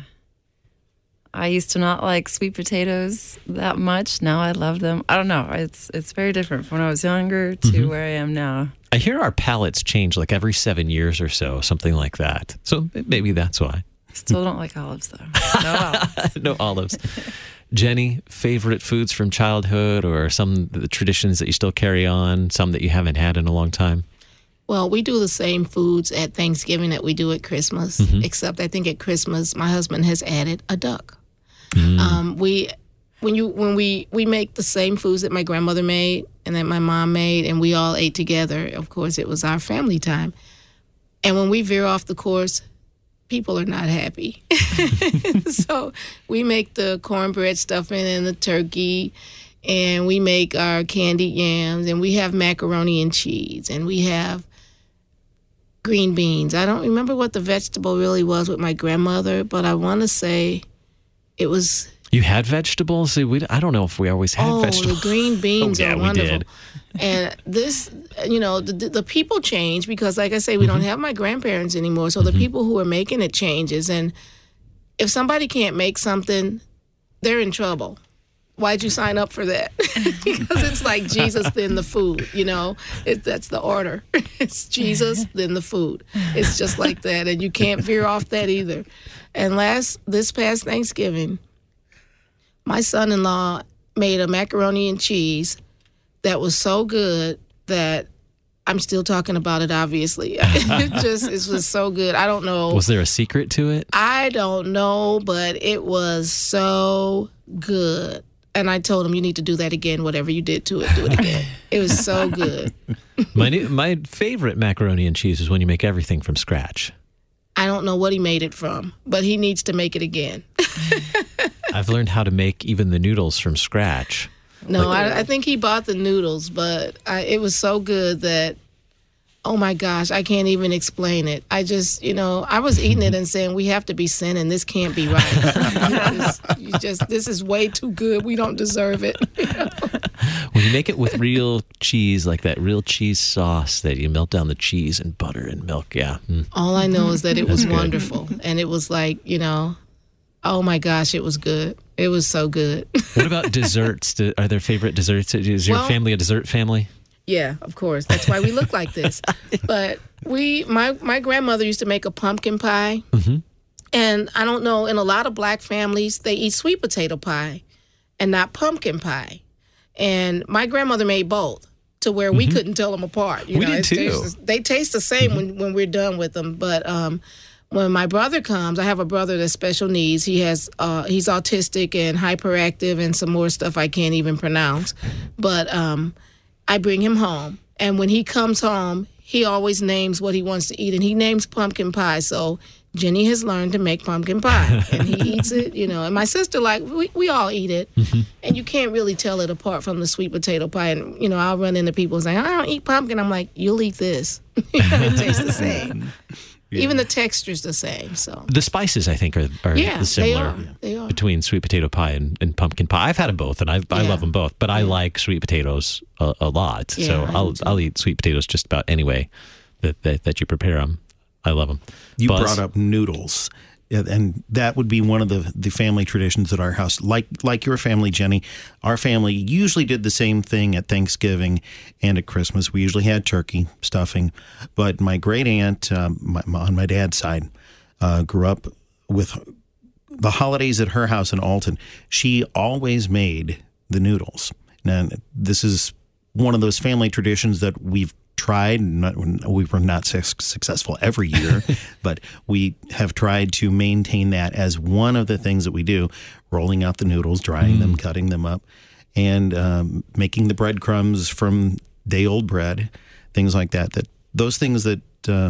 I used to not like sweet potatoes that much. Now I love them. I don't know. It's very different from when I was younger to where I am now. I hear our palates change like every 7 years or so, something like that. So maybe that's why. Still don't like olives, though. No olives. No olives. Jenny, favorite foods from childhood, or some of the traditions that you still carry on, some that you haven't had in a long time? Well, we do the same foods at Thanksgiving that we do at Christmas, except I think at Christmas my husband has added a duck. When we make the same foods that my grandmother made and that my mom made, and we all ate together. Of course, it was our family time. And when we veer off the course, people are not happy. So we make the cornbread stuffing and the turkey, and we make our candied yams, and we have macaroni and cheese, and we have green beans. I don't remember what the vegetable really was with my grandmother, but I want to say it was... You had vegetables? I don't know if we always had vegetables. The green beans are wonderful. We did. And this, the people change because, like I say, we don't have my grandparents anymore. So the people who are making it changes. And if somebody can't make something, they're in trouble. Why'd you sign up for that? Because it's like Jesus, then the food, that's the order. It's Jesus, then the food. It's just like that. And you can't veer off that either. And this past Thanksgiving, my son-in-law made a macaroni and cheese that was so good that I'm still talking about it, obviously. It was so good. I don't know. Was there a secret to it? I don't know, but it was so good. And I told him, you need to do that again. Whatever you did to it, do it again. It was so good. My favorite macaroni and cheese is when you make everything from scratch. I don't know what he made it from, but he needs to make it again. I've learned how to make even the noodles from scratch. No, I think he bought the noodles, but it was so good that, oh my gosh, I can't even explain it. I just, I was eating it and saying, we have to be sinning. This can't be right. This is way too good. We don't deserve it. When you make it with real cheese, like that real cheese sauce that you melt down the cheese and butter and milk, yeah. All I know is that it was wonderful. And it was like, oh my gosh, it was good. It was so good. What about desserts? Are there favorite desserts? Is your family a dessert family? Yeah, of course. That's why we look like this. But my grandmother used to make a pumpkin pie. Mm-hmm. And I don't know, in a lot of black families, they eat sweet potato pie and not pumpkin pie. And my grandmother made both to where we couldn't tell them apart. We did too. They taste the same when we're done with them. But when my brother comes, I have a brother that's special needs. He's autistic and hyperactive and some more stuff I can't even pronounce. But I bring him home. And when he comes home, he always names what he wants to eat. And he names pumpkin pie. So Jenny has learned to make pumpkin pie. And he eats it, And my sister, we all eat it. Mm-hmm. And you can't really tell it apart from the sweet potato pie. And, I'll run into people saying, I don't eat pumpkin. I'm like, you'll eat this. It tastes the same. Yeah. Even the texture's the same. So the spices, I think, are similar they are. Between sweet potato pie and pumpkin pie. I've had them both, and I love them both. But I like sweet potatoes a lot, so I'll eat sweet potatoes just about any way that you prepare them. I love them. You brought up noodles, and that would be one of the family traditions at our house. Like your family, Jenny, our family usually did the same thing at Thanksgiving and at Christmas. We usually had turkey, stuffing. But my great aunt on my dad's side grew up with the holidays at her house in Alton. She always made the noodles. Now, this is one of those family traditions that we've tried. We were not successful every year, but we have tried to maintain that as one of the things that we do, rolling out the noodles, drying them, cutting them up, and making the breadcrumbs from day-old bread, things like that. Those things that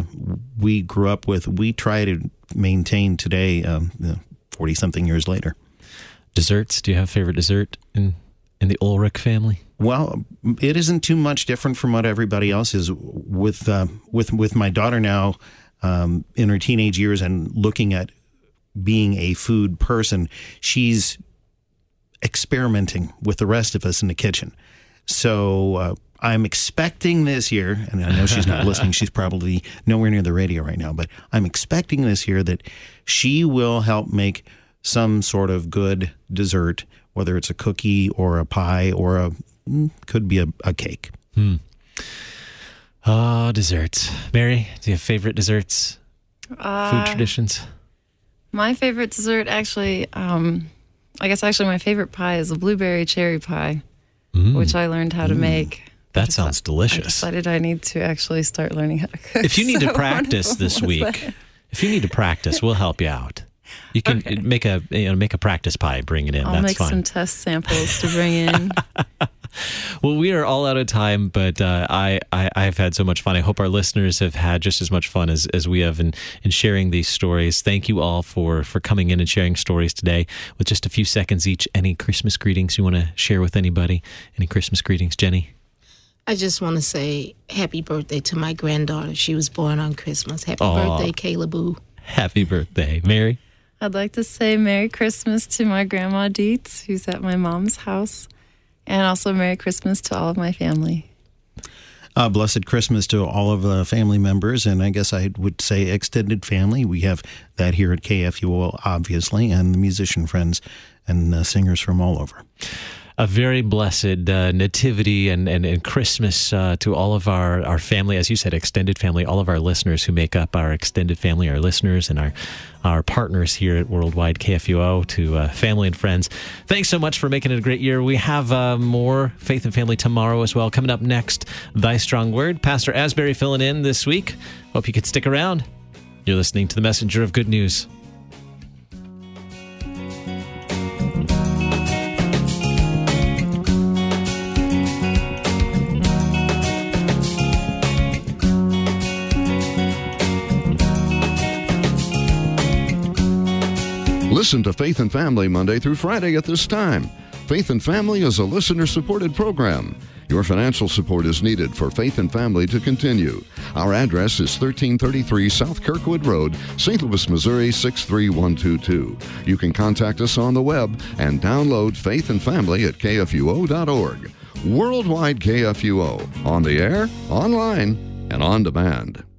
we grew up with, we try to maintain today, 40-something years later. Desserts? Do you have a favorite dessert in the Ulrich family? Well, it isn't too much different from what everybody else is. With my daughter now in her teenage years and looking at being a food person, she's experimenting with the rest of us in the kitchen. So I'm expecting this year, and I know she's not listening, she's probably nowhere near the radio right now, but I'm expecting this year that she will help make some sort of good dessert, whether it's a cookie or a pie or could be a cake. Oh, desserts. Mary, do you have favorite desserts? Food traditions? My favorite dessert, actually, my favorite pie is a blueberry cherry pie, which I learned how to make. That sounds delicious. I decided I need to actually start learning how to cook. If you need to practice this week, we'll help you out. You can make a practice pie, bring it in. I'll That's make fine. some test samples to bring in. Well, we are all out of time, but I've had so much fun. I hope our listeners have had just as much fun as we have in sharing these stories. Thank you all for coming in and sharing stories today. With just a few seconds each, any Christmas greetings you want to share with anybody? Any Christmas greetings, Jenny? I just want to say happy birthday to my granddaughter. She was born on Christmas. Happy birthday, Kayla Boo. Happy birthday. Mary? I'd like to say Merry Christmas to my grandma Dietz, who's at my mom's house, and also Merry Christmas to all of my family. Blessed Christmas to all of the family members, and I guess I would say extended family. We have that here at KFUO, obviously, and the musician friends and singers from all over. A very blessed nativity and Christmas to all of our family, as you said, extended family, all of our listeners who make up our extended family, our listeners and our partners here at Worldwide KFUO, to family and friends. Thanks so much for making it a great year. We have more Faith and Family tomorrow as well. Coming up next, Thy Strong Word. Pastor Asbury filling in this week. Hope you could stick around. You're listening to the Messenger of Good News. Listen to Faith and Family Monday through Friday at this time. Faith and Family is a listener-supported program. Your financial support is needed for Faith and Family to continue. Our address is 1333 South Kirkwood Road, St. Louis, Missouri 63122. You can contact us on the web and download Faith and Family at kfuo.org. Worldwide KFUO, on the air, online, and on demand.